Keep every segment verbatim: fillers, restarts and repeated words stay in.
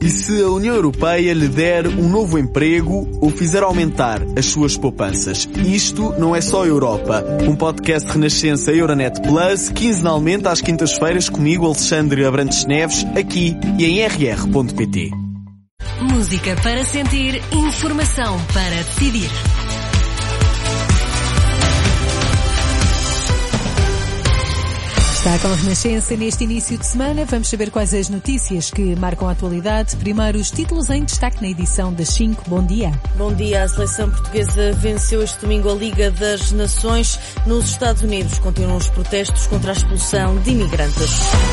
E se a União Europeia lhe der um novo emprego ou fizer aumentar as suas poupanças? Isto não é só Europa. Um podcast Renascença Euronet Plus, quinzenalmente às quintas-feiras, comigo, Alexandre Abrantes Neves, aqui e em r r ponto p t. Música para sentir, informação para decidir. Está com a Renascença neste início de semana. Vamos saber quais as notícias que marcam a atualidade. Primeiro, os títulos em destaque na edição das cinco. Bom dia. Bom dia. A seleção portuguesa venceu este domingo a Liga das Nações. Nos Estados Unidos continuam os protestos contra a expulsão de imigrantes.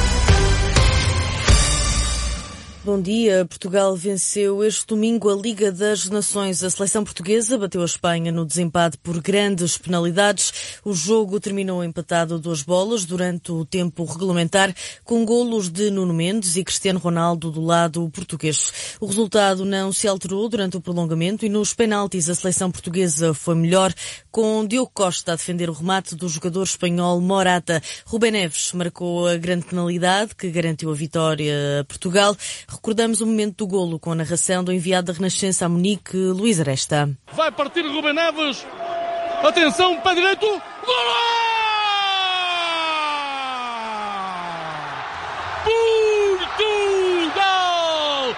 Bom dia. Portugal venceu este domingo a Liga das Nações. A seleção portuguesa bateu a Espanha no desempate por grandes penalidades. O jogo terminou empatado a duas bolas durante o tempo regulamentar, com golos de Nuno Mendes e Cristiano Ronaldo do lado português. O resultado não se alterou durante o prolongamento e nos penaltis a seleção portuguesa foi melhor, com Diogo Costa a defender o remate do jogador espanhol Morata. Rubén Neves marcou a grande penalidade que garantiu a vitória a Portugal. Recordamos o momento do golo com a narração do enviado da Renascença a Munique, Luís Aresta. Vai partir Rubén Neves. Atenção, pé direito. Golo! Portugal!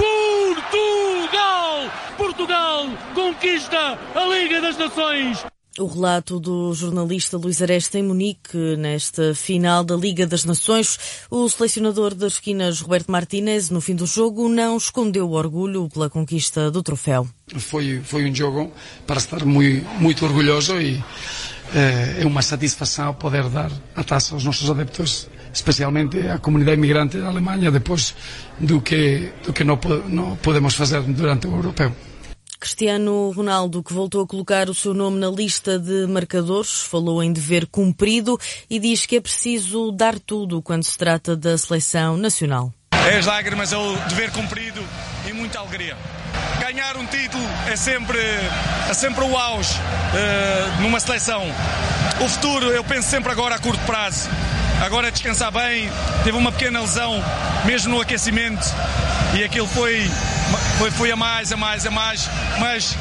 Portugal! Portugal conquista a Liga das Nações. O relato do jornalista Luís Aresta em Munique nesta final da Liga das Nações. O selecionador das esquinas, Roberto Martínez, no fim do jogo, não escondeu o orgulho pela conquista do troféu. Foi, foi um jogo para estar muito, muito orgulhoso e eh, é uma satisfação poder dar a taça aos nossos adeptos, especialmente à comunidade imigrante da Alemanha, depois do que, do que não, não podemos fazer durante o europeu. Cristiano Ronaldo, que voltou a colocar o seu nome na lista de marcadores, falou em dever cumprido e diz que é preciso dar tudo quando se trata da seleção nacional. É as lágrimas, é o dever cumprido e muita alegria. Ganhar um título é sempre, é sempre o auge uh, numa seleção. O futuro, eu penso sempre agora a curto prazo. Agora é descansar bem, teve uma pequena lesão, mesmo no aquecimento, e aquilo foi, foi, foi a mais, a mais, a mais, mas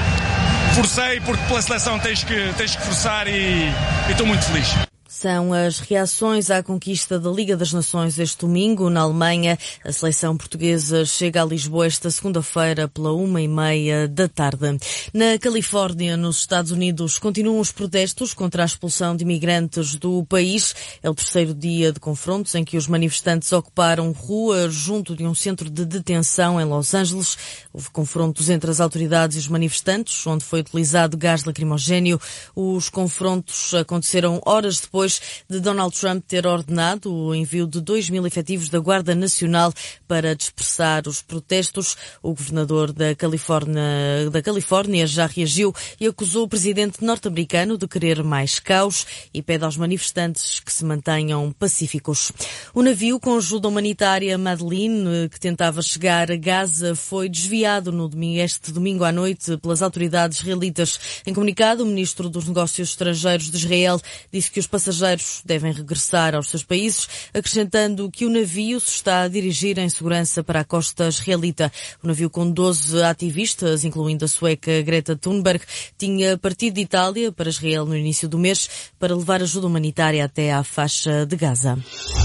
forcei porque pela seleção tens que, tens que forçar e estou muito feliz. São as reações à conquista da Liga das Nações este domingo na Alemanha. A seleção portuguesa chega a Lisboa esta segunda-feira pela uma e meia da tarde. Na Califórnia, nos Estados Unidos, continuam os protestos contra a expulsão de imigrantes do país. É o terceiro dia de confrontos em que os manifestantes ocuparam ruas junto de um centro de detenção em Los Angeles. Houve confrontos entre as autoridades e os manifestantes, onde foi utilizado gás lacrimogéneo. Os confrontos aconteceram horas depois de Donald Trump ter ordenado o envio de dois mil efetivos da Guarda Nacional para dispersar os protestos. O governador da Califórnia, da Califórnia já reagiu e acusou o presidente norte-americano de querer mais caos e pede aos manifestantes que se mantenham pacíficos. O navio com ajuda humanitária Madeleine, que tentava chegar a Gaza, foi desviado no domingo, este domingo à noite pelas autoridades israelitas. Em comunicado, o ministro dos Negócios Estrangeiros de Israel disse que os passageiros devem regressar aos seus países, acrescentando que o navio se está a dirigir em segurança para a costa israelita. O navio com doze ativistas, incluindo a sueca Greta Thunberg, tinha partido de Itália para Israel no início do mês para levar ajuda humanitária até à faixa de Gaza.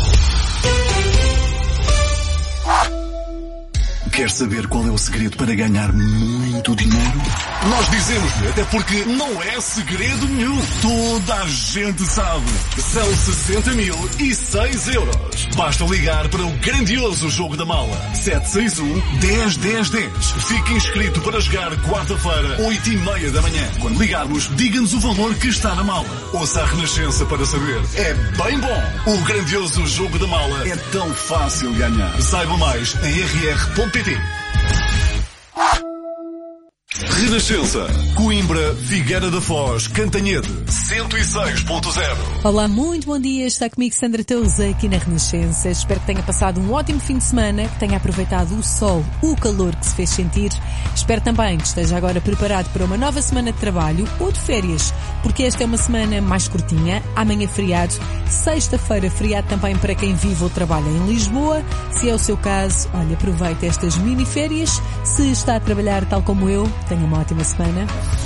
Quer saber qual é o segredo para ganhar muito dinheiro? Nós dizemos-lhe, até porque não é segredo nenhum. Toda a gente sabe. São sessenta mil e seis euros. Basta ligar para o grandioso jogo da mala. sete seis um, dez, dez, dez. Fique inscrito para jogar quarta-feira, oito e meia da manhã. Quando ligarmos, diga-nos o valor que está na mala. Ouça a Renascença para saber. É bem bom. O grandioso jogo da mala é tão fácil ganhar. Saiba mais em r r ponto p t. Renascença. Coimbra, Figueira da Foz, Cantanhede, cento e seis ponto zero. Olá, muito bom dia. Está comigo Sandra Touza aqui na Renascença. Espero que tenha passado um ótimo fim de semana, que tenha aproveitado o sol, o calor que se fez sentir. Espero também que esteja agora preparado para uma nova semana de trabalho ou de férias, porque esta é uma semana mais curtinha. Amanhã feriado, sexta-feira feriado também para quem vive ou trabalha em Lisboa. Se é o seu caso, olha, aproveite estas mini-férias. Se está a trabalhar tal como eu, tenha uma ótima semana.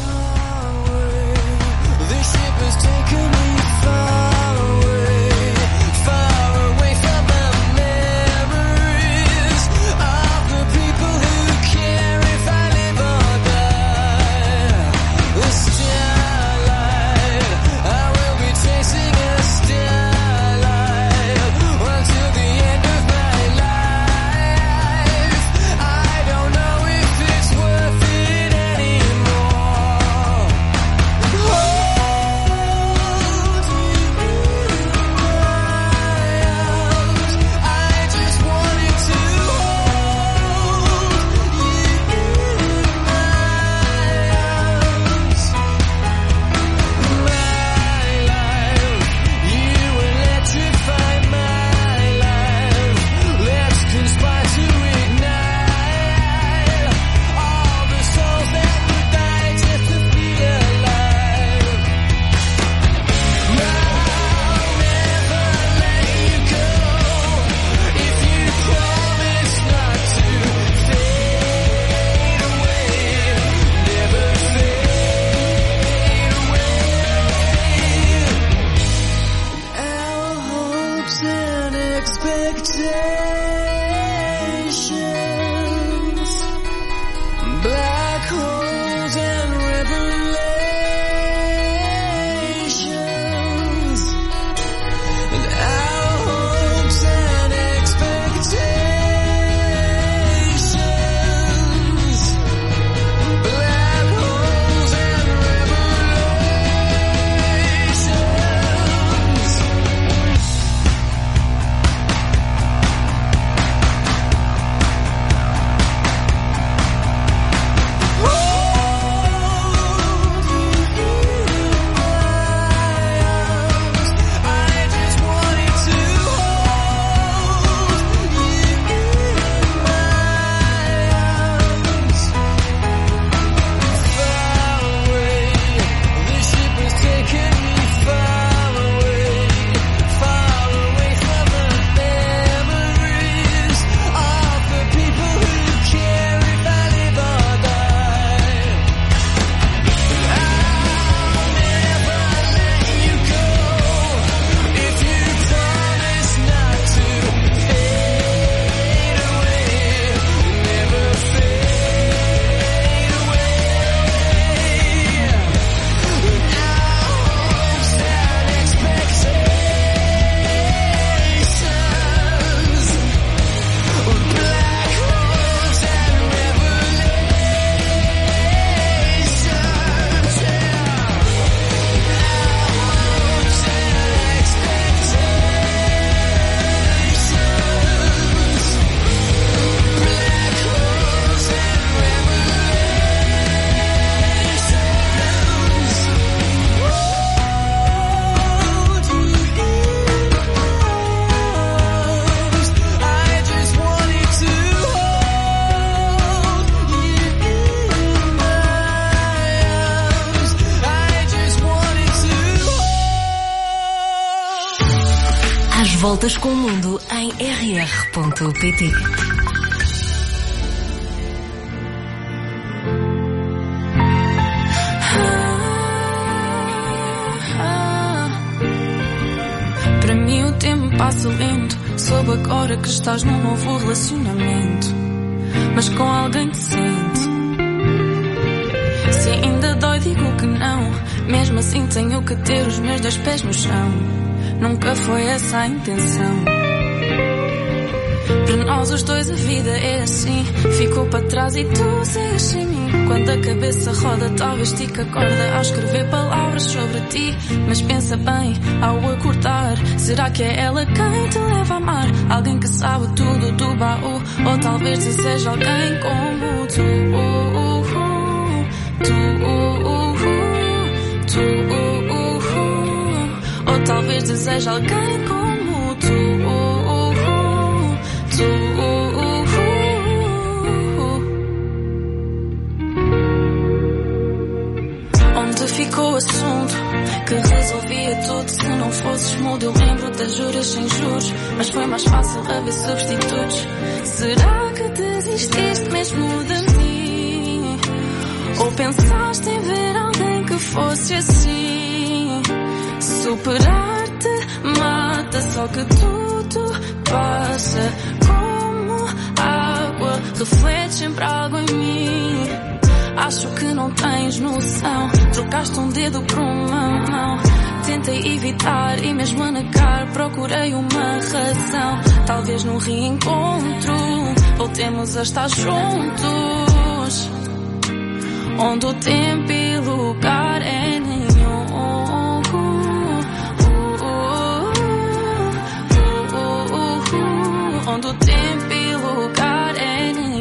Voltas com o mundo em r r ponto p t. Para mim o tempo passa lento. Soube agora que estás num novo relacionamento, mas com alguém decente. Se ainda dói digo que não, mesmo assim tenho que ter os meus dois pés no chão. Nunca foi essa a intenção. Para nós os dois a vida é assim. Ficou para trás e tu segues sem mim. Quando a cabeça roda talvez estique a corda ao escrever palavras sobre ti. Mas pensa bem ao acordar, será que é ela quem te leva a amar? Alguém que sabe tudo do baú, ou talvez se seja alguém como tu. tu, tu, ou talvez deseje alguém como tu, tu. Onde ficou o assunto que resolvia tudo? Se não fosses mudo, eu lembro das juras sem juros, mas foi mais fácil haver substitutos. Será que desististe mesmo de mim? Ou pensaste em ver alguém que fosse assim? Superar-te mata, só que tudo passa como água, reflete sempre algo em mim. Acho que não tens noção, trocaste um dedo por uma mão. Tentei evitar e mesmo a negar procurei uma razão. Talvez no reencontro voltemos a estar juntos, onde o tempo e lugar é nenhum. Onde o tempo e lugar é nenhum.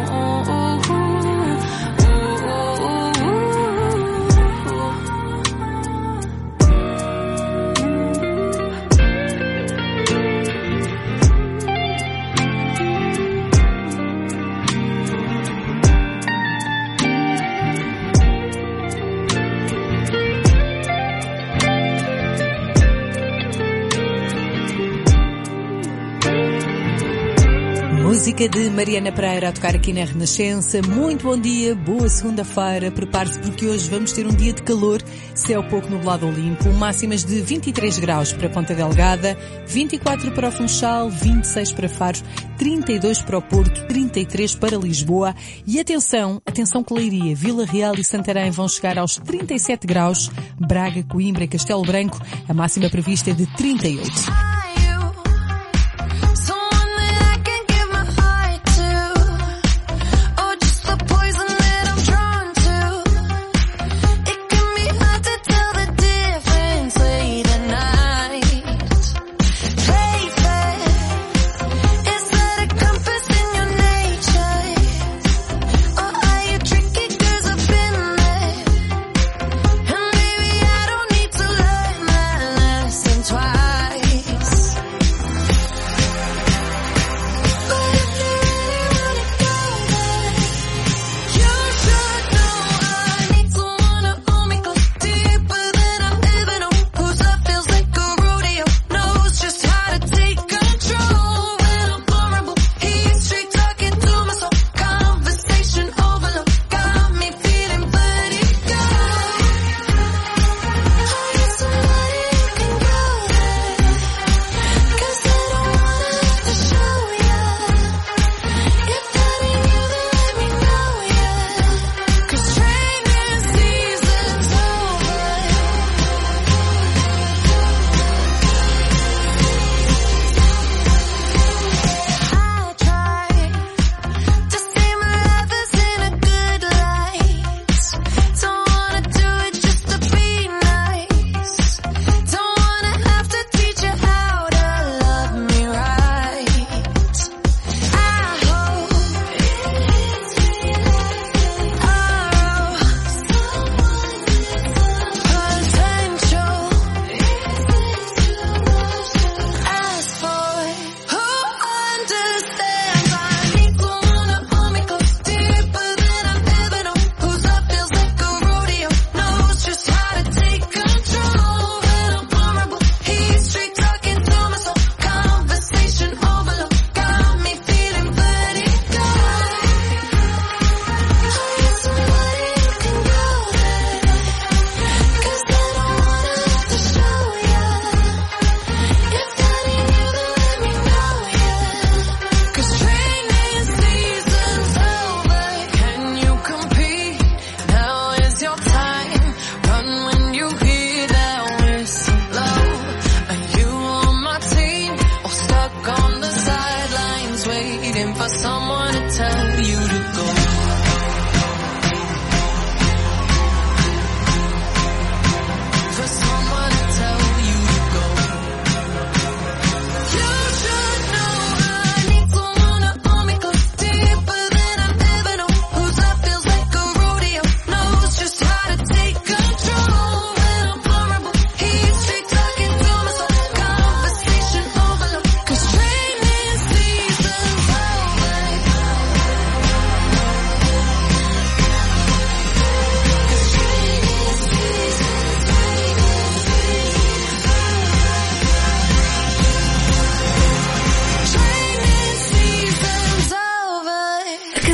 Música de Mariana Pereira a tocar aqui na Renascença. Muito bom dia, boa segunda-feira. Prepare-se porque hoje vamos ter um dia de calor, céu pouco nublado ou limpo, máximas de vinte e três graus para Ponta Delgada, vinte e quatro para o Funchal, vinte e seis para Faro, trinta e dois para o Porto, trinta e três para Lisboa. E atenção, atenção que Leiria, Vila Real e Santarém vão chegar aos trinta e sete graus, Braga, Coimbra e Castelo Branco, a máxima prevista é de trinta e oito.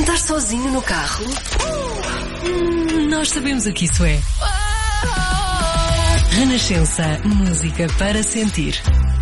Cantar sozinho no carro? Hum, nós sabemos o que isso é. Renascença, música para sentir.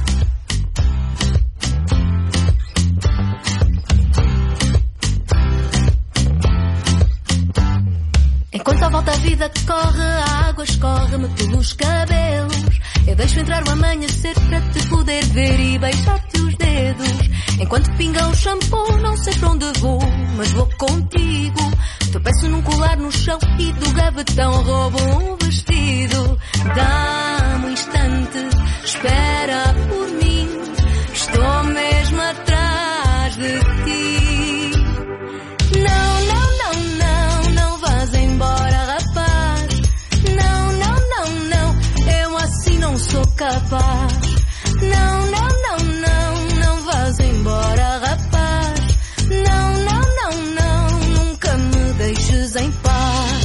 Enquanto à volta a vida corre, a água escorre-me pelos cabelos. Eu deixo entrar o amanhecer para te poder ver e beijar-te os dedos. Enquanto pinga o shampoo, não sei para onde vou, mas vou contigo. Tropeço num colar no chão e do gavetão roubo um vestido. Dá-me um instante, espera por mim. Estou mesmo atrás de ti. Não, não, não, não, não vás embora, rapaz. Não, não, não, não, eu assim não sou capaz. Não, não, não, não, não vás embora, rapaz. Não, não, não, não, nunca me deixes em paz.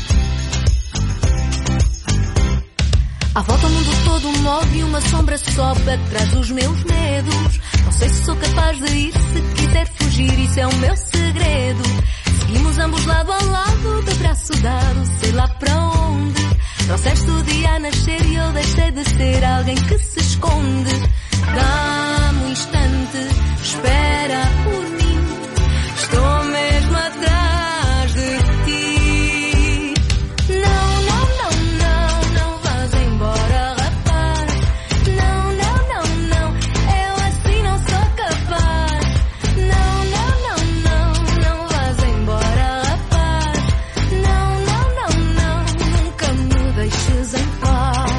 À volta o mundo todo move e uma sombra sobe atrás dos meus medos. Não sei se sou capaz de ir, se quiser fugir, isso é o meu segredo. Seguimos ambos lado a lado, de braço dado, sei lá para onde. Trouxeste o dia a nascer e eu deixei de ser alguém que se esconde. Dá-me um instante, espera por mim. Estou mesmo atrás de ti. Não, não, não, não, não vás embora, rapaz. Não, não, não, não, eu assim não sou capaz. Não, não, não, não, não vás embora, rapaz. Não, não, não, não, nunca me deixes em paz.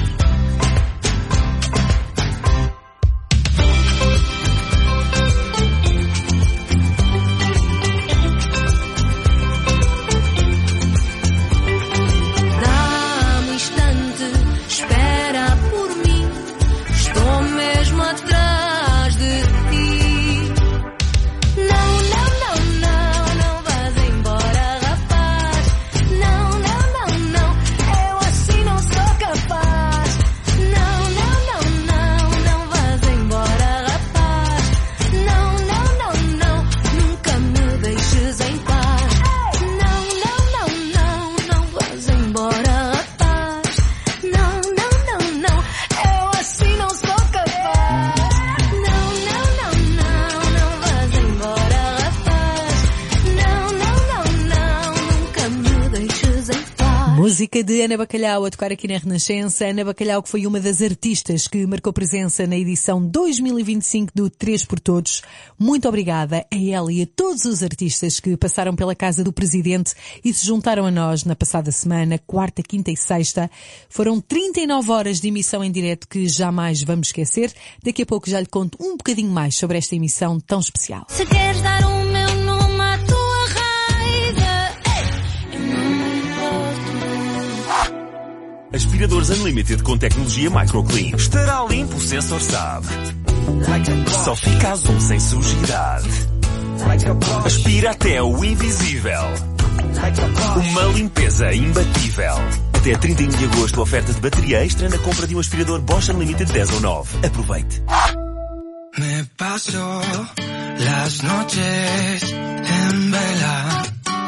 Dá-me um instante, espera por mim. Estou mesmo atrás de ti. Não, não, não, não, não vás embora, rapaz. Não, não, não, não, eu assim não sou capaz. Não, não, não, não, não vás embora, rapaz. Não, não, não, não, nunca me deixes em paz. Não, não, não, não, não vás embora, rapaz. Não, não, não, não, eu assim não sou capaz. Não, não, não, não, não vás embora, rapaz. Não, não, não, não, nunca me deixes em paz. Música de Ana Bacalhau a tocar aqui na Renascença. Ana Bacalhau, que foi uma das artistas que marcou presença na edição dois mil e vinte e cinco do três por Todos. Muito obrigada a ela e a todos os artistas que passaram pela casa do Presidente e se juntaram a nós na passada semana, quarta, quinta e sexta. Foram trinta e nove horas de emissão em direto que jamais vamos esquecer. Daqui a pouco já lhe conto um bocadinho mais sobre esta emissão tão especial. Se queres dar o meu nome à tua raiva, eu não me importo. Aspiradores Unlimited com tecnologia MicroClean. Estará limpo, o sensor sabe. Só fica azul sem sujidade. Aspira até o invisível. Uma limpeza imbatível. Até trinta e um de agosto, oferta de bateria extra na compra de um aspirador Bosch Unlimited dez ou nove. Aproveite. Me paso las noches en vela.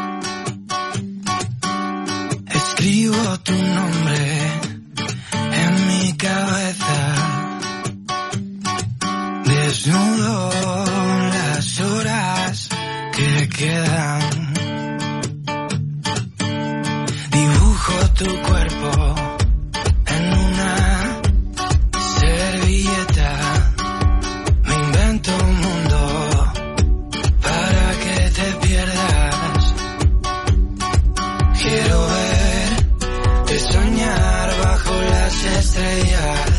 Escribo tu nombre en mi cabeza. Desnudo las horas que quedan. Dibujo tu cuerpo en una servilleta. Me invento un mundo para que te pierdas. Quiero verte soñar bajo las estrellas.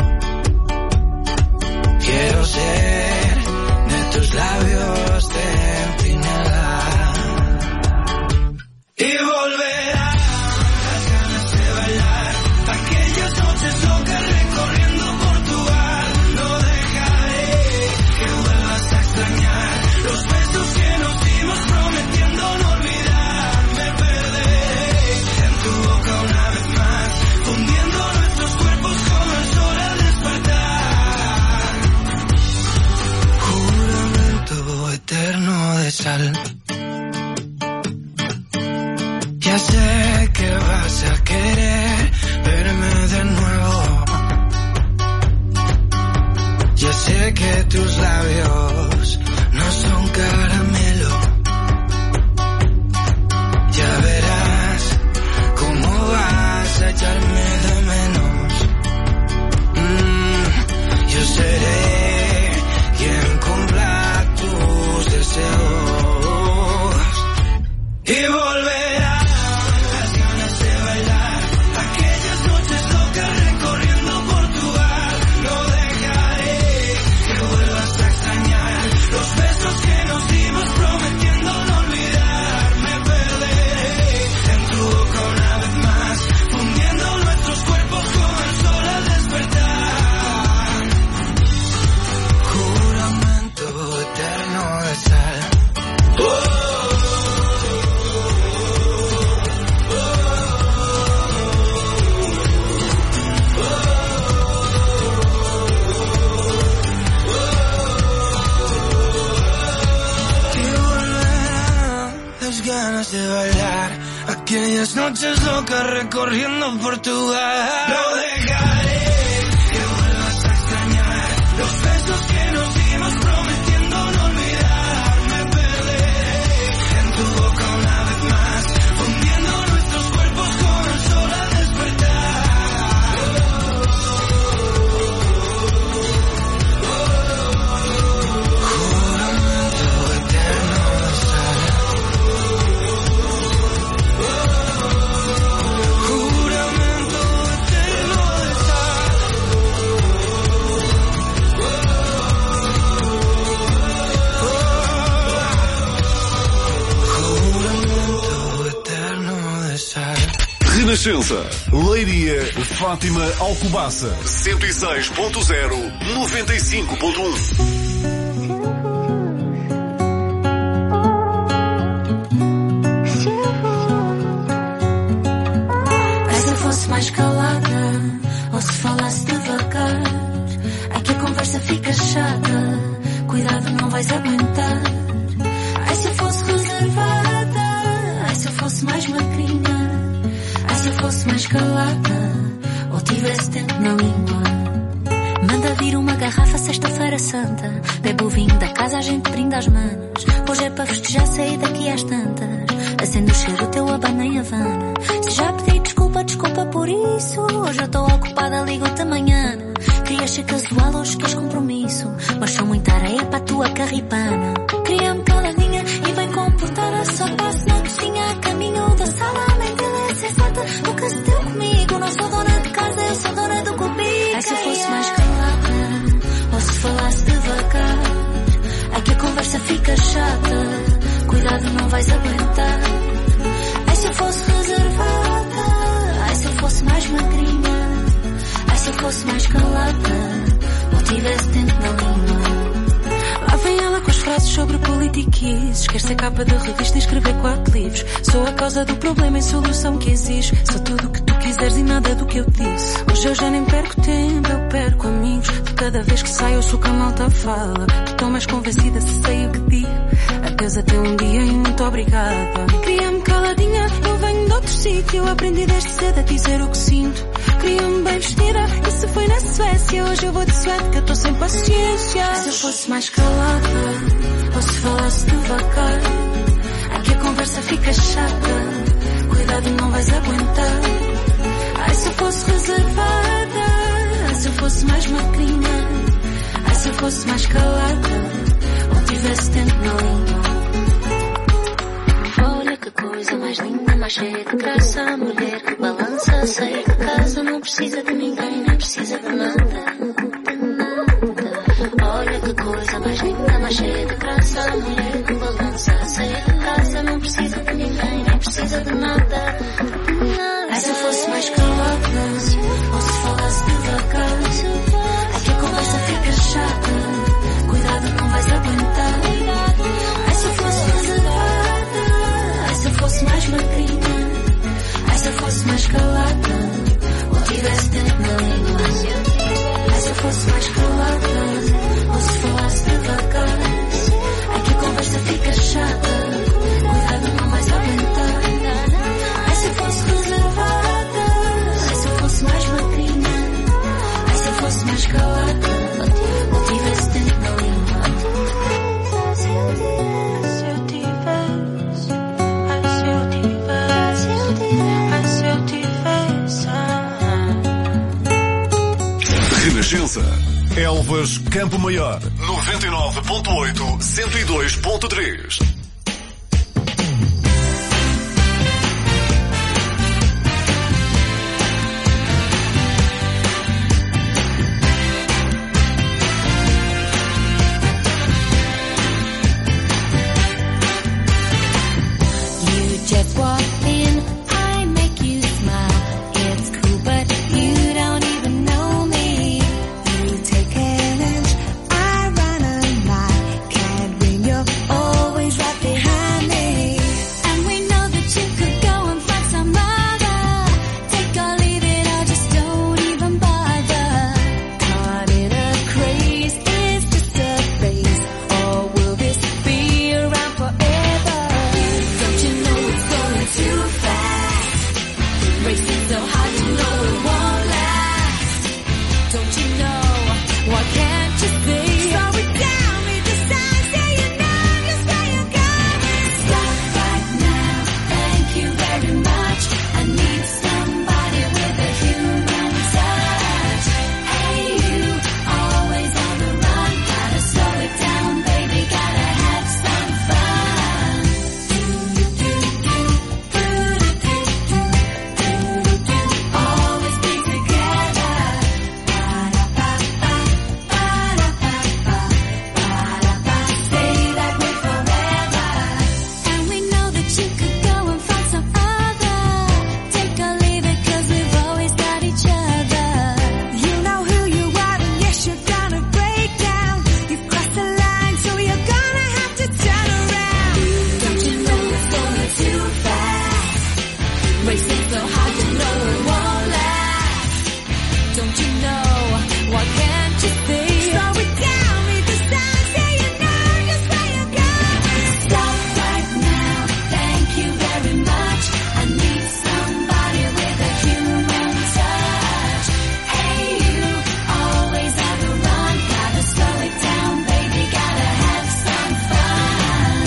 Quiero ser de tus labios de empinada. Y volverán las ganas de bailar. Ya sé que vas a querer verme de nuevo. Ya sé que tus labios no son caramelo. Ya verás cómo vas a echarme de menos. Mm, yo seré quien cumpla tus deseos. Y volverán las ganas de bailar, aquellas noches locas recorriendo Portugal. No dejaré que vuelvas a extrañar los besos que nos dimos prometiendo no olvidar. Me perderé en tu boca una vez más, fundiendo nuestros cuerpos con el sol al despertar. Juramento eterno de sal. Oh. Ganas de bailar, aquellas noches locas recorriendo Portugal. No dejaré que vuelvas a extrañar los besos que nos dimos prometiendo no olvidar. Me perderé en tu boca una vez más, fundiendo nuestros cuerpos con el sol al despertar. Juramento eterno de sal. Renascença, Leiria, Fátima, Alcobaça, cento e seis ponto zero, noventa e cinco ponto um. Se eu fosse mais calada, ou se falasse devagar, é que a conversa fica chata, cuidado não vais aguentar. Ai, se eu fosse reservada, ai, se eu fosse mais magrinha, ai, se eu fosse mais calada, ou tivesse tempo na língua. Manda vir uma garrafa sexta-feira santa, bebe o vinho da casa, a gente brinda as manos. Hoje é para festejar, sair daqui às tantas, acende o cheiro teu abana em Havana. Se já pedi desculpa, desculpa por isso, hoje eu estou ocupada, ligo-te amanhã. Querias ser casual, hoje queres compromisso, mas são muita areia para a tua carripana. Queria-me caladinha e bem comportada, só passo na cozinha, a caminho da sala. A mente é sensata, nunca se deu comigo, não sou dona de casa, eu sou dona do cubico. Ai, se eu fosse mais calada, ou se falasse devagar, ai que a conversa fica chata, cuidado não vais aguentar. Ai, se eu fosse reservada, ai, se eu fosse mais magrinha, ai, se eu fosse mais calada, ou tivesse tempo na língua. Lá vem ela com as frases sobre politiquices, quer ser capa de revista e escrever quatro livros. Sou a causa do problema e solução que exige, sou tudo o que tu quiseres e nada do que eu disse. Hoje eu já nem perco tempo, eu perco amigos. De cada vez que saio eu sou que a malta fala. Estou mais convencida se sei o que digo. Adeus até um dia e muito obrigada. Queria-me caladinha, eu venho de outro sítio, aprendi desde cedo a dizer o que sinto. Queria-me bem vestida, isso foi na Suécia, hoje eu vou de suéte que eu estou sem paciência. Se eu fosse mais calada, ou se falasse devagar, aqui a conversa fica chata, cuidado não vais aguentar. Ai, se eu fosse reservada, ai, se eu fosse mais magrinha, ai, se eu fosse mais calada, ou tivesse tempo na língua. Olha que coisa mais linda, mais cheia de graça, a mulher que balança, sair de casa, não precisa de ninguém, nem precisa de nada, de nada. Olha que coisa mais linda, mais cheia de graça, a mulher que balança, sair de casa, não precisa de ninguém, nem precisa de nada, de nada. Ai, se eu fosse mais calada, ou se falasse devagar, ai que a conversa fica chata, cuidado não vais aguentar. Ai, se eu fosse reservada, ai, se eu fosse mais magrinha, ai, se eu fosse mais calada, ou tivesse tempo na língua. Ai, se eu fosse mais calada, ou se falasse devagar, ai que a conversa fica chata, cuidado não vais aguentar. Renascença. Elvas, Campo Maior, noventa e nove ponto oito, cento e dois ponto três. Just walk in, I make you smile. It's cool, but you don't even know me. You take an inch, I run a mile. Can't win, you're always right behind me. And we know that you could go and find some other. Take or leave it, or just don't even bother. Caught in a craze, is this a phase? Or will this be around forever? Don't you know too fast, racing so hard you know it won't last. Don't you know, why can't you see? Slow it down, read the signs, yeah you know just where you're going. Stop right now, thank you very much. I need somebody with a human touch. Hey you, always on the run, gotta slow it down baby, gotta have some fun. Always be together. Stay that way forever. And we know that you could go and find some other. Take or leave it, cause we've always got each other. You know who you are, and yes, you're gonna break down. You've crossed the line, so you're gonna have to turn around. Don't you know it's going too fast? Racing so hard you know it won't last. Don't you know, why can't you see? Slow it down, read the signs, yeah you know just where you're going. Stop right now, thank you very much. I need somebody with a human touch. Hey you, always on the run, gotta slow it down baby, gotta have some fun.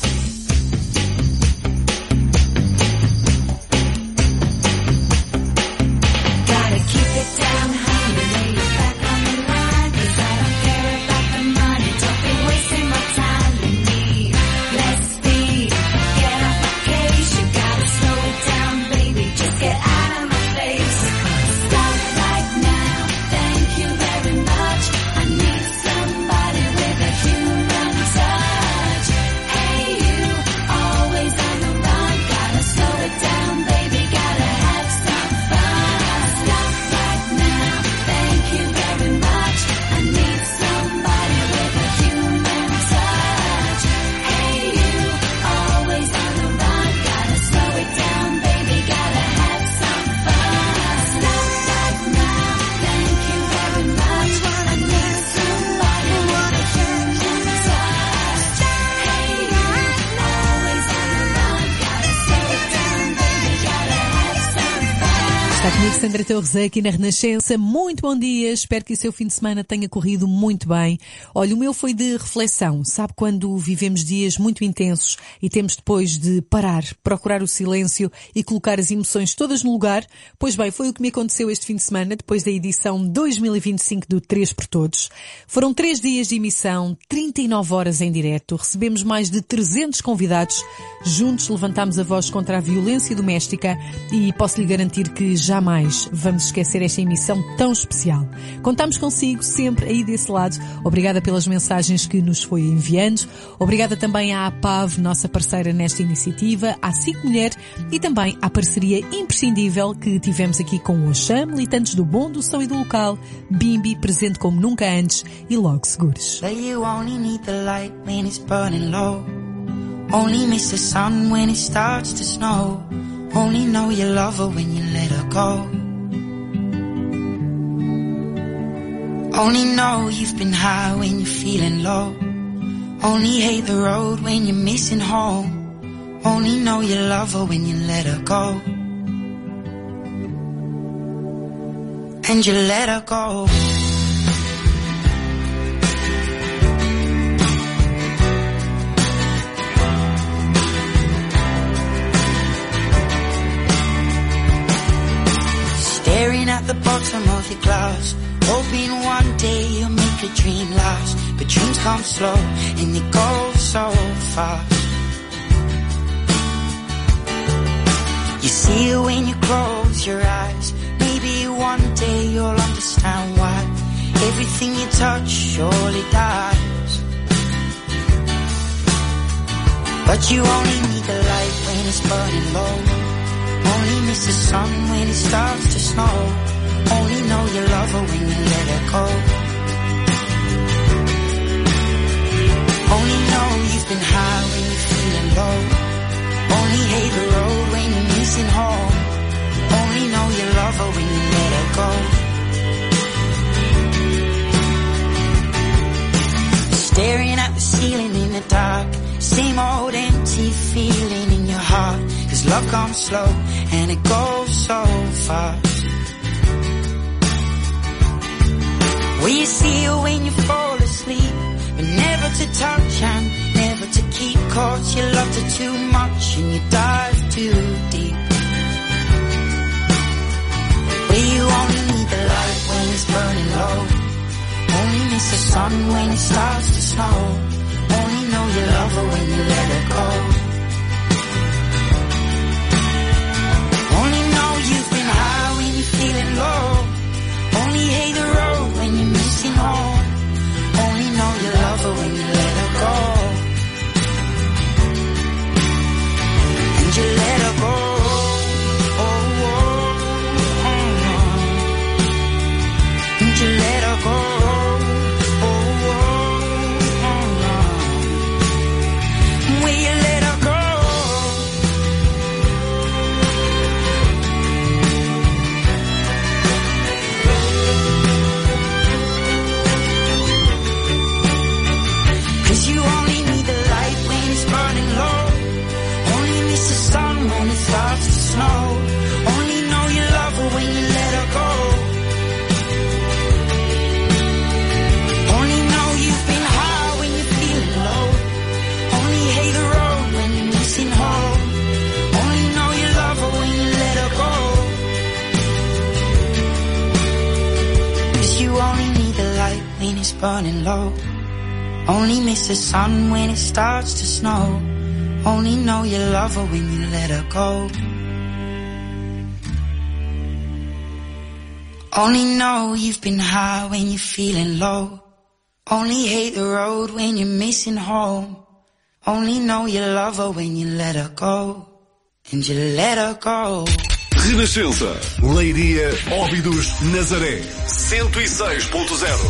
Gotta keep it down, honey, lay it back on the line, cause I don't care about the money, don't be wasting my time with me. Less speed, get off my case, you gotta slow it down, baby, just get out of my face. Stop right now, thank you very much, I need somebody with a human touch. Hey you, always on the run, gotta slow it down, baby, gotta have some fun. Stop right now, thank you very much, I need somebody with a human touch. Hey you, always on the run, gotta slow it down, baby, gotta have some fun. Stop right now, thank you very much, I need somebody with a human touch. Hey you, always on the run, gotta slow it down, baby, gotta have some fun. Está comigo Sandra Torres aqui na Renascença. Muito bom dia, espero que o seu fim de semana tenha corrido muito bem. Olha, o meu foi de reflexão. Sabe quando vivemos dias muito intensos e temos depois de parar, procurar o silêncio e colocar as emoções todas no lugar? Pois bem, foi o que me aconteceu este fim de semana, depois da edição dois mil e vinte e cinco do três por Todos. Foram três dias de emissão, trinta e nove horas em direto, recebemos mais de trezentos convidados, juntos levantámos a voz contra a violência doméstica e posso-lhe garantir que jamais vamos esquecer esta emissão tão especial. Contamos consigo sempre aí desse lado. Obrigada pelas mensagens que nos foi enviando. Obrigada também à APAV, nossa parceira nesta iniciativa, à SIC Mulher e também à parceria imprescindível que tivemos aqui com o Oxam, militantes do bom, do som e do local, Bimbi, presente como nunca antes e logo seguros. But you only need the light when it's burning low. Only miss the sun when it starts to snow. Only know you love her when you let her go. Only know you've been high when you're feeling low. Only hate the road when you're missing home. Only know you love her when you let her go. And you let her go. Staring at the bottom of your glass, hoping one day you'll make a dream last. But dreams come slow and they go so fast. You see it when you close your eyes. Maybe one day you'll understand why everything you touch surely dies. But you only need the light when it's burning low. Only miss the sun when it starts to snow. Only know you love her when you let her go. Only know you've been high when you're feeling low. Only hate the road when you're missing home. Only know you love her when you let her go. Staring at the ceiling in the dark, same old empty feeling in your heart. Cause love comes slow and it goes so fast. Will you see her when you fall asleep? But never to touch and never to keep. Cause you loved her too much and you dive too deep. Will you only need the light when it's burning low? Only miss the sun when it starts to snow. Only know you love her when you let her go. Only know you've been high when you're feeling low. Only hate the road when you're missing home. Only know you love her when you let her go. And you let her go. Oh, oh, oh, oh. And you let her go. Oh, oh, oh, oh. Will you let her go? You only need the light when it's burning low. Only miss the sun when it starts to snow. Only know you love her when you let her go. Only know you've been high when you're feeling low. Only hate the road when you're missing home. Only know you love her when you let her go. Cause you only need the light when it's burning low. Only miss the sun when it starts to snow. Only know you love her when you let her go. Only know you've been high when you're feeling low. Only hate the road when you're missing home. Only know you love her when you let her go. And you let her go. Renascença, Leiria, Óbidos, Nazaré, cento e seis ponto zero.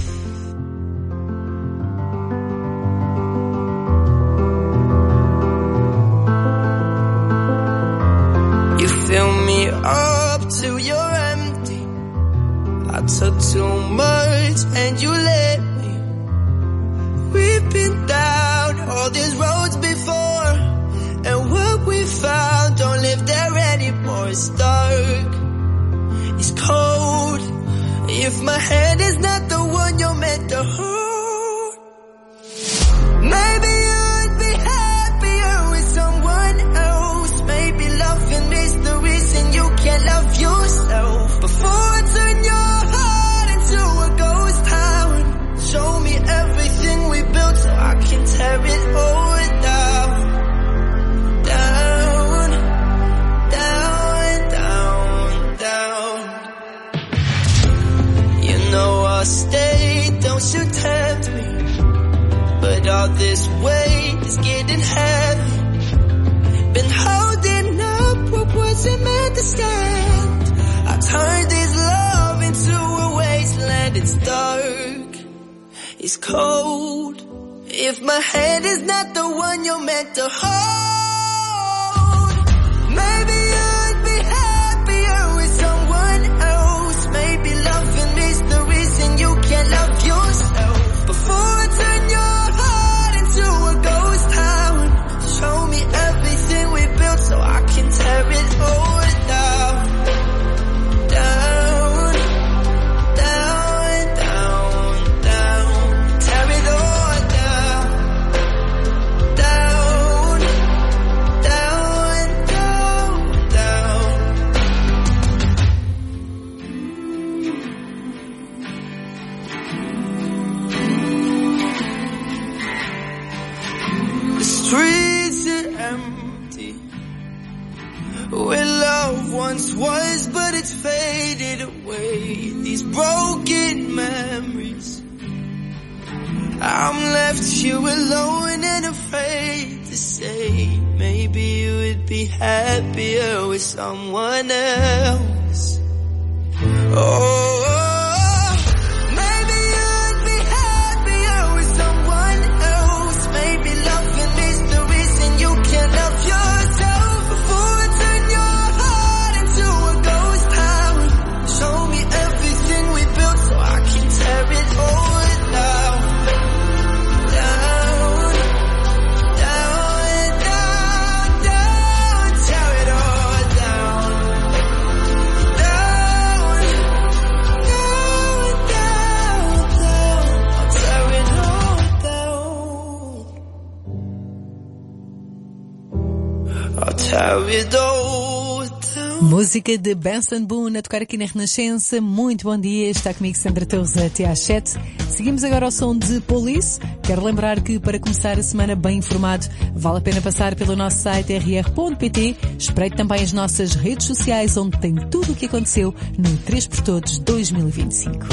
Fill me up till you're empty. I took too much and you let me. We've been down all these roads before, and what we found don't live there anymore. It's dark, it's cold. If my hand is not the one you're meant to hold, maybe you'd be happier with someone else. Maybe loving is the reason you can't love yourself. Before I turn your heart into a ghost town, show me everything we built so I can tear it all down. Down, down, down, down. You know I'll stay, don't you tempt me. But all this weight is getting heavy. Been holding up what wasn't meant to stand. I turned this love into a wasteland. It's dark, it's cold. If my hand is not the one you're meant to hold, maybe you'd be happier with someone else. Maybe loving is the reason you can't love yourself. Before I turn your heart into a ghost town, show me everything we built so I can tear it all down. Down, down, down, down. Tear it all down. Down, empty. Where love once was, but it's faded away. These broken memories. I'm left here alone and afraid to say, maybe you would be happier with someone else. Oh, maybe you would be happier with someone else. Maybe loving is the reason you can't love yourself. Before I turn your heart into a ghost town, show me everything we built so I can tear it all down. Música de Benson Boone a tocar aqui na Renascença. Muito bom dia, está comigo Sandra Torres até às sete. Seguimos agora ao som de Police. Quero lembrar que para começar a semana bem informado, vale a pena passar pelo nosso site r r ponto p t. Espreite também as nossas redes sociais, onde tem tudo o que aconteceu no três por Todos dois mil e vinte e cinco.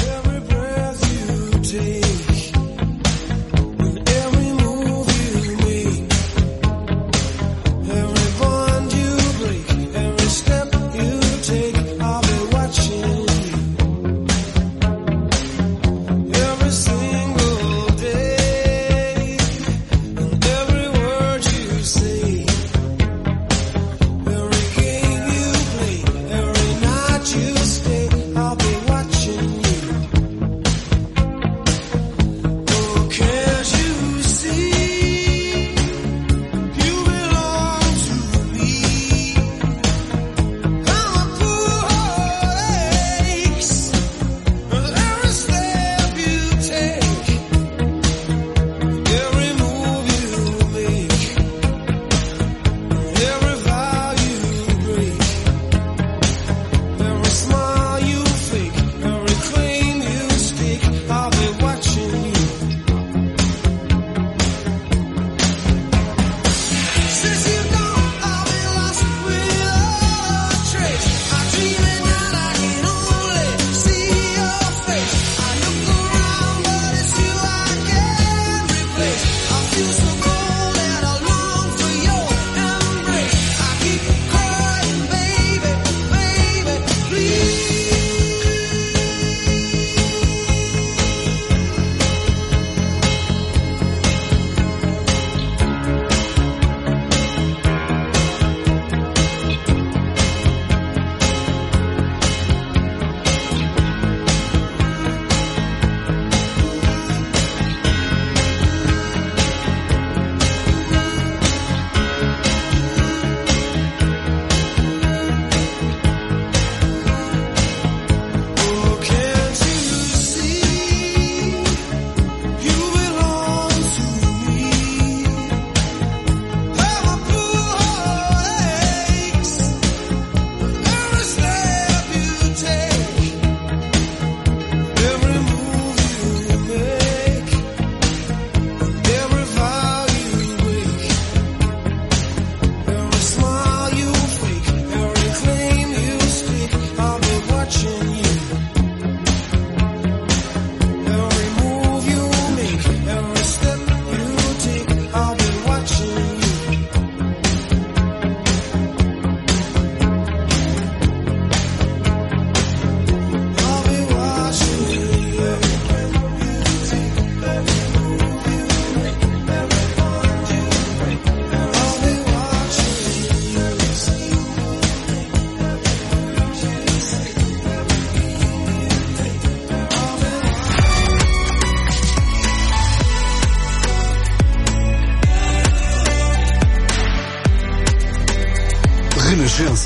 Renascença.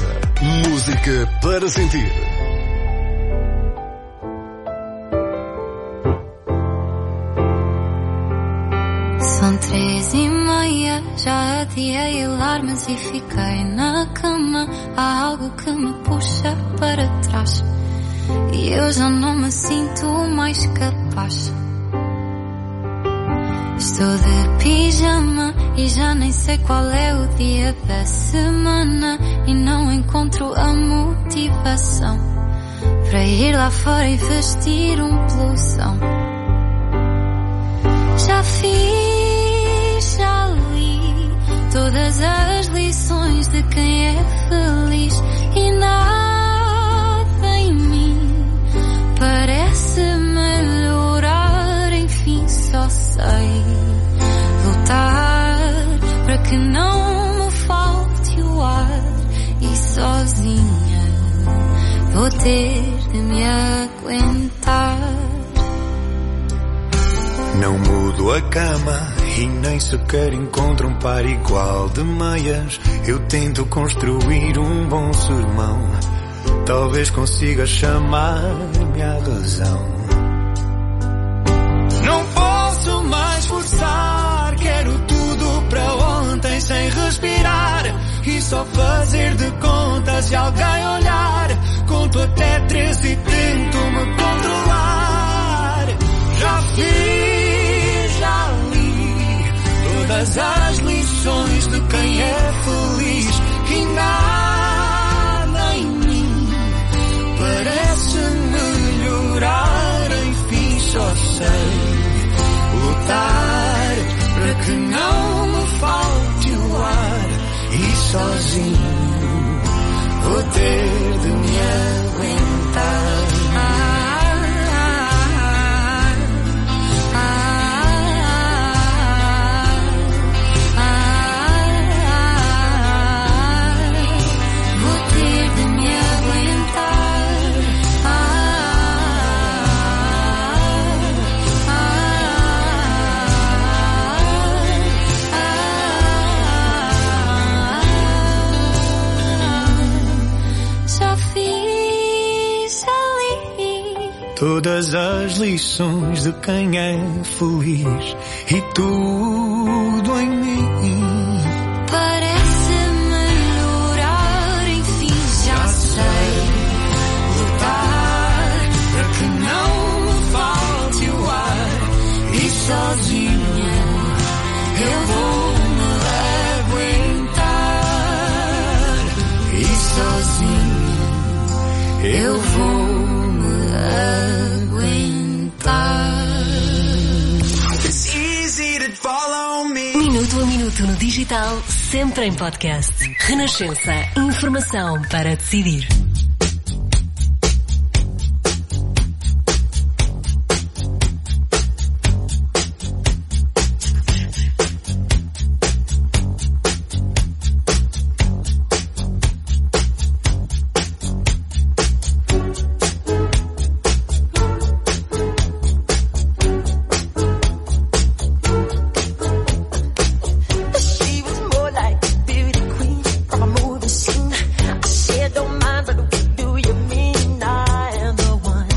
Música para sentir. São três e meia, já adiei alarmes e fiquei na cama. Há algo que me puxa para trás e eu já não me sinto mais capaz. Estou de pijama E já nem sei qual é o dia da semana e não encontro a motivação para ir lá fora e vestir um blusão. Já fiz, já li todas as lições de quem é feliz e nada em mim parece melhorar. Enfim, só sei lutar para que não me falte o ar e sozinha vou ter de me aguentar. Não mudo a cama e nem sequer encontro um par igual de meias. Eu tento construir um bom sermão, talvez consiga chamar-me a razão. Não posso mais forçar, quero tudo para ontem sem respirar e só fazer de conta se alguém olhar. Conto até três e tento me controlar. Já fiz, já li todas as lições de quem é feliz e nada em mim parece melhorar. Enfim, só sei lutar para que não me falte o ar e sozinho vou ter de me aguentar. Todas as lições de quem é feliz e tudo em mim parece melhorar. Enfim, já sei lutar para que não me falte o ar e sozinha eu vou me aguentar. E sozinha eu vou Minuto a minuto no digital, sempre em podcast. Renascença. Informação para decidir. Don't mind, but do you mean I am the one?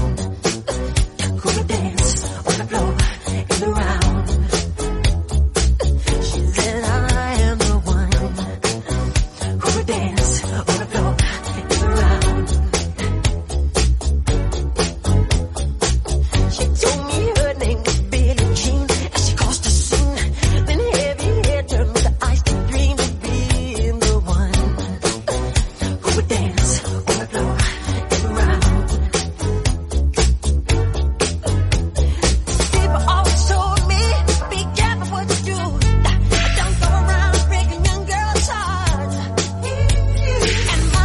And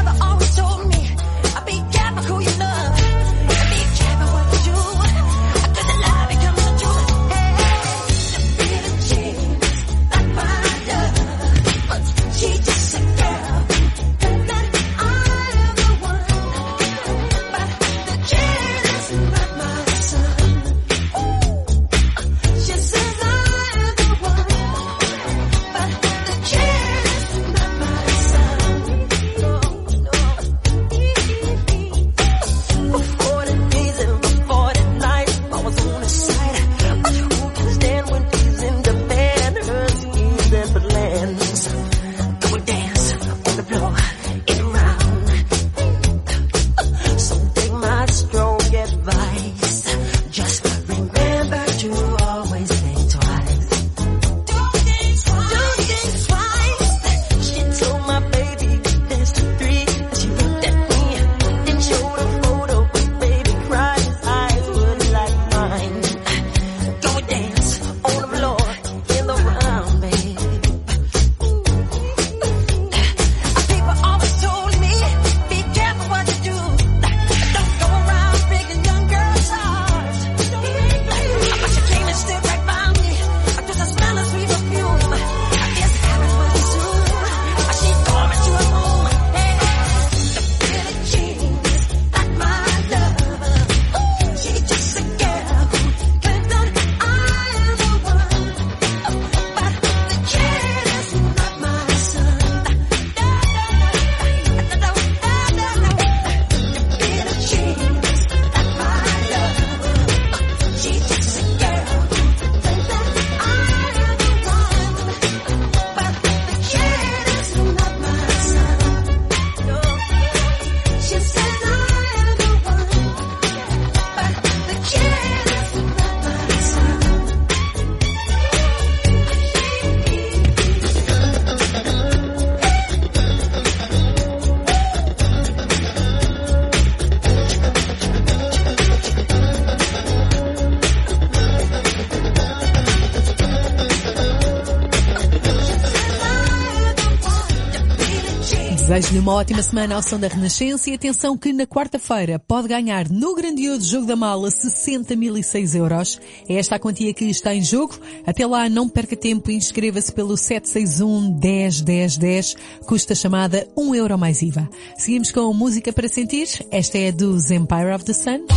Desejo-lhe uma ótima semana ao som da Renascença e atenção que na quarta-feira pode ganhar no grandioso Jogo da Mala sessenta mil e seis euros. É esta a quantia que está em jogo. Até lá, não perca tempo e inscreva-se pelo sete seis um, dez, dez, dez. Custa a chamada um euro mais I V A. Seguimos com música para sentir. Esta é dos Empire of the Sun.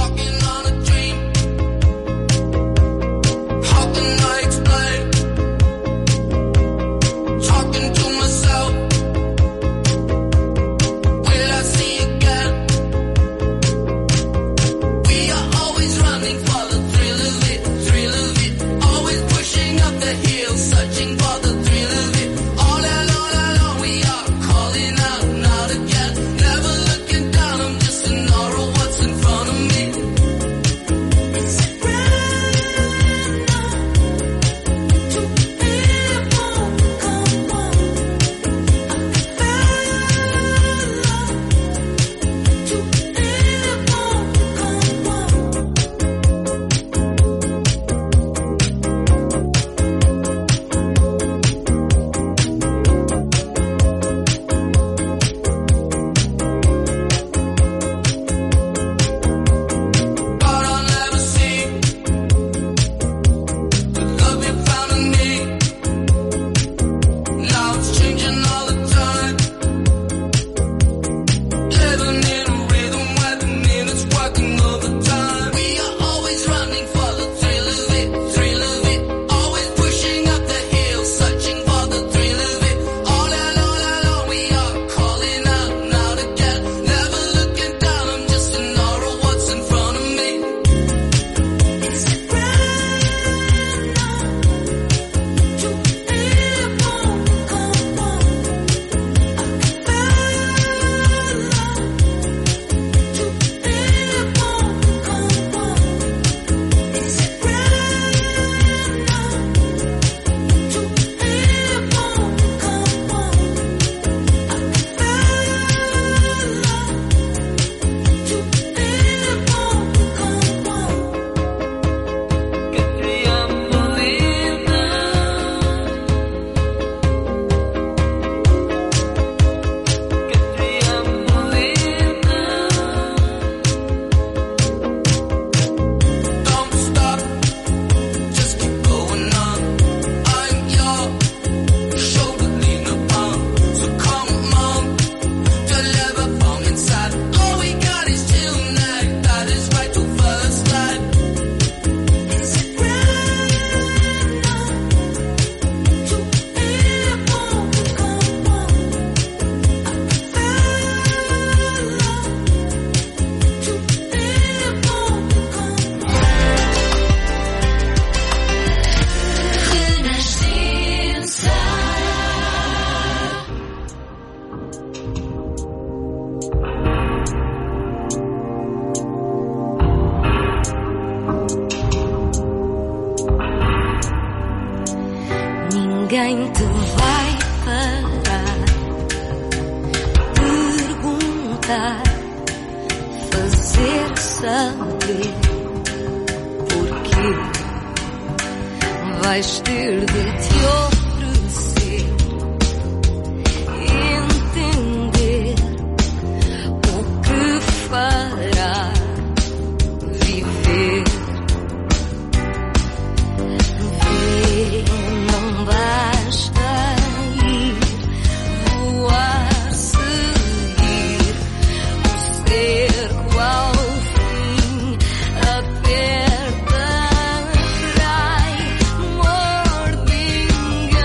Ninguém te vai parar, perguntar, fazer saber porquê. Vais ter de te oferecer, entender o que fará viver. Ver, não basta ir, voar, seguir o cerco ao fim, aperta, trai, morde, engana.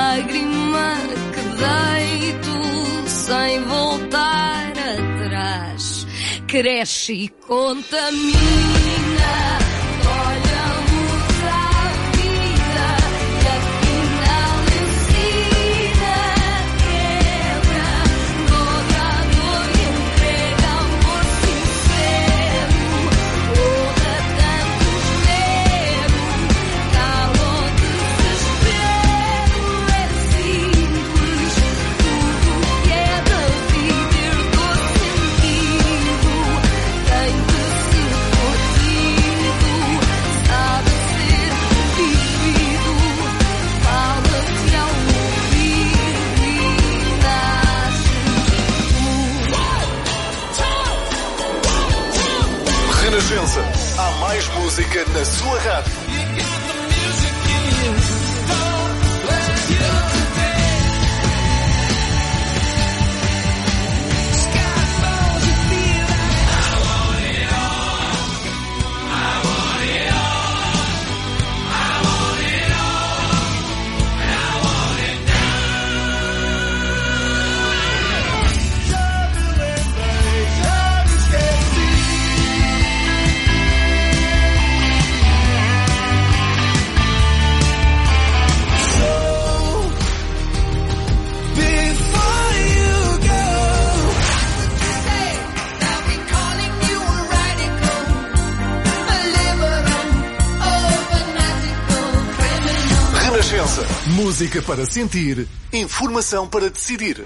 lágrima que deito sem voltar atrás. Cresce e contamina. Olha a luz à vida e afinal ensina. Quebra toda a dor e entrega amor sincero. Porra, tantos medos, cala o desespero. É simples, tudo que é da vida herdou sentido. Tem que ser curtido, sabe ser vivido. Fala-te ao ouvido e nasces. Renascença. Há mais música na sua rádio. Renascença. Música para sentir, informação para decidir.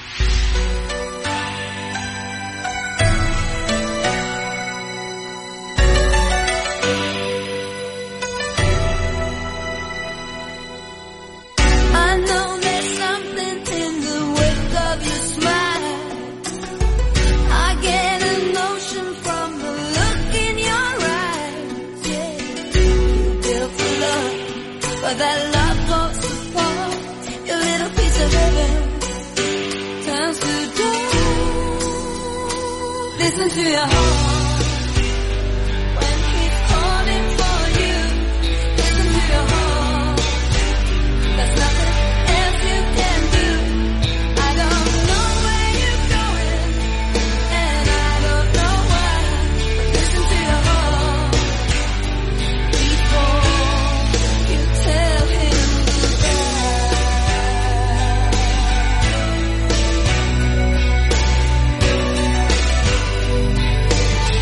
I know there's something in the wake of your smile. I get a notion from the look in your eyes. Yeah, you built for love, but that love goes apart. Your little piece of heaven turns to dust. Listen to your heart. When he's calling for you, listen to your heart. There's nothing else you can do. I don't know where you're going, and I don't know why. But listen to your heart before you tell him goodbye.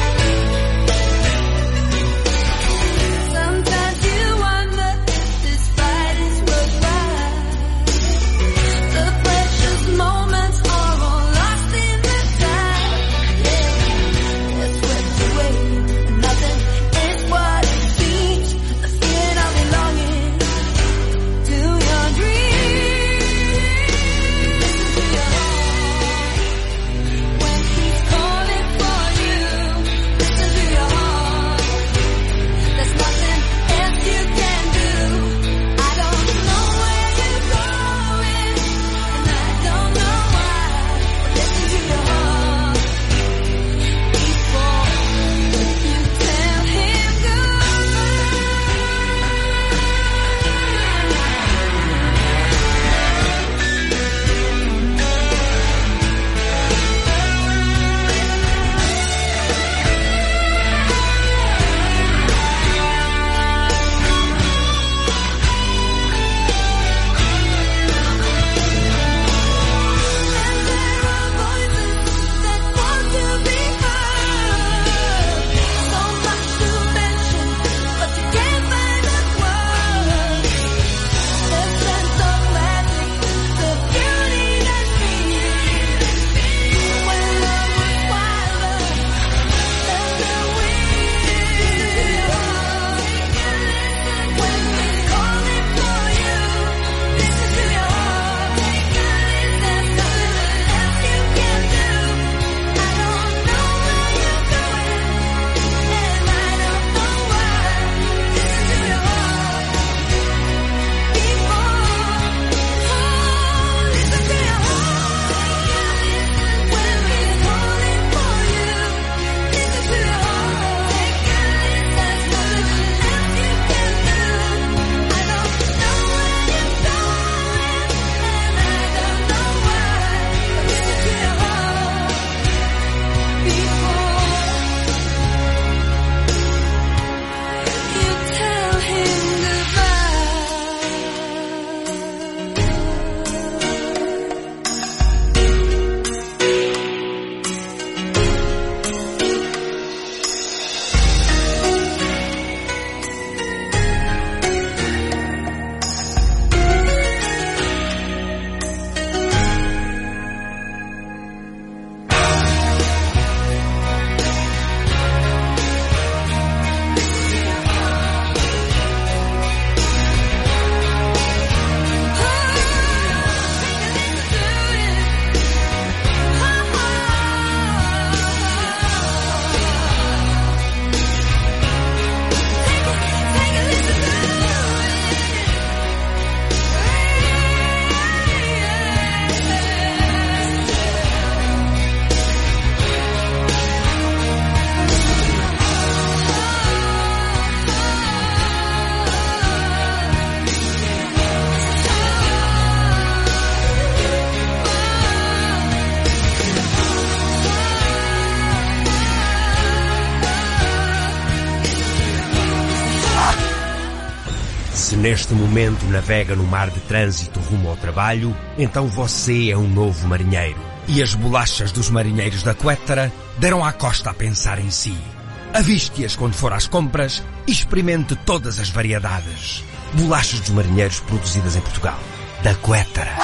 neste momento navega no mar de trânsito rumo ao trabalho, então você é um novo marinheiro. E as bolachas dos marinheiros da Quettara deram à costa a pensar em si. Aviste-as quando for às compras e experimente todas as variedades. Bolachas dos marinheiros produzidas em Portugal. Da Quettara.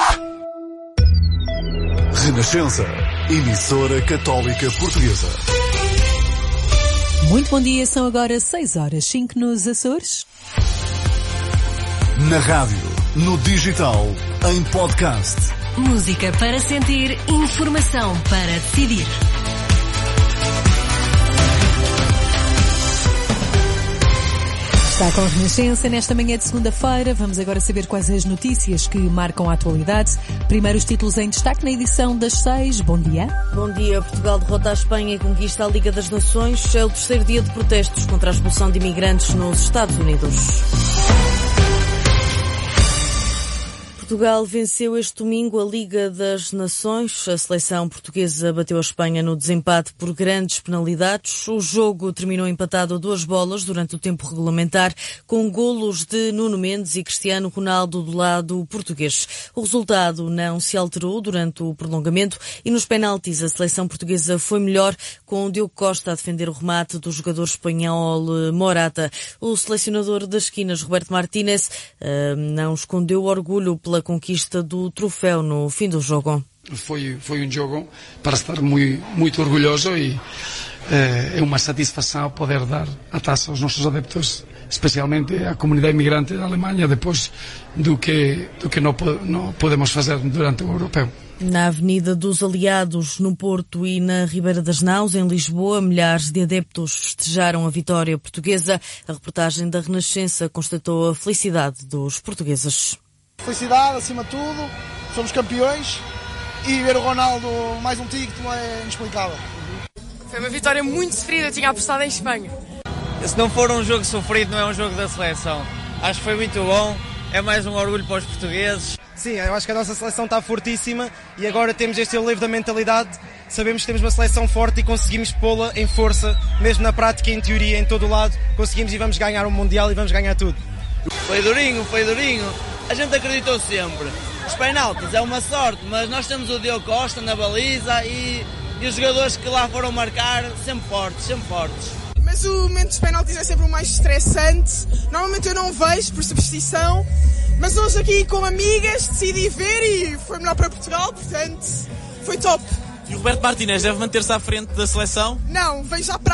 Renascença, emissora católica portuguesa. Muito bom dia, são agora seis horas, cinco nos Açores. Na rádio, no digital, em podcast. Música para sentir, informação para decidir. Está com a Renascença nesta manhã de segunda-feira. Vamos agora saber quais as notícias que marcam a atualidade. Primeiro os títulos em destaque na edição das seis. Bom dia. Bom dia. Portugal derrota a Espanha e conquista a Liga das Nações. É o terceiro dia de protestos contra a expulsão de imigrantes nos Estados Unidos. Portugal venceu este domingo a Liga das Nações. A seleção portuguesa bateu a Espanha no desempate por grandes penalidades. O jogo terminou empatado a duas bolas durante o tempo regulamentar, com golos de Nuno Mendes e Cristiano Ronaldo do lado português. O resultado não se alterou durante o prolongamento e nos penaltis a seleção portuguesa foi melhor, com Diogo Costa a defender o remate do jogador espanhol Morata. O selecionador das esquinas, Roberto Martínez, não escondeu o orgulho pela conquista do troféu no fim do jogo. Foi, foi um jogo para estar muito, muito orgulhoso e eh, é uma satisfação poder dar a taça aos nossos adeptos, especialmente à comunidade imigrante da Alemanha, depois do que, do que não, não podemos fazer durante o europeu. Na Avenida dos Aliados, no Porto e na Ribeira das Naus, em Lisboa, milhares de adeptos festejaram a vitória portuguesa. A reportagem da Renascença constatou a felicidade dos portugueses. Felicidade acima de tudo, somos campeões e ver o Ronaldo mais um título é inexplicável. Foi uma vitória muito sofrida, eu tinha apostado em Espanha. Se não for um jogo sofrido, não é um jogo da seleção. Acho que foi muito bom, é mais um orgulho para os portugueses. Sim, eu acho que a nossa seleção está fortíssima e agora temos este relevo da mentalidade. Sabemos que temos uma seleção forte e conseguimos pô-la em força, mesmo na prática e em teoria, em todo o lado. Conseguimos e vamos ganhar o Mundial e vamos ganhar tudo. Foi durinho, foi durinho. A gente acreditou sempre. Os penaltis é uma sorte, mas nós temos o Diogo Costa na baliza e, e os jogadores que lá foram marcar sempre fortes, sempre fortes. Mas o momento dos penaltis é sempre o mais estressante. Normalmente eu não vejo por superstição, mas hoje aqui com amigas decidi ver e foi melhor para Portugal, portanto foi top. E o Roberto Martínez deve manter-se à frente da seleção? Não, vem já para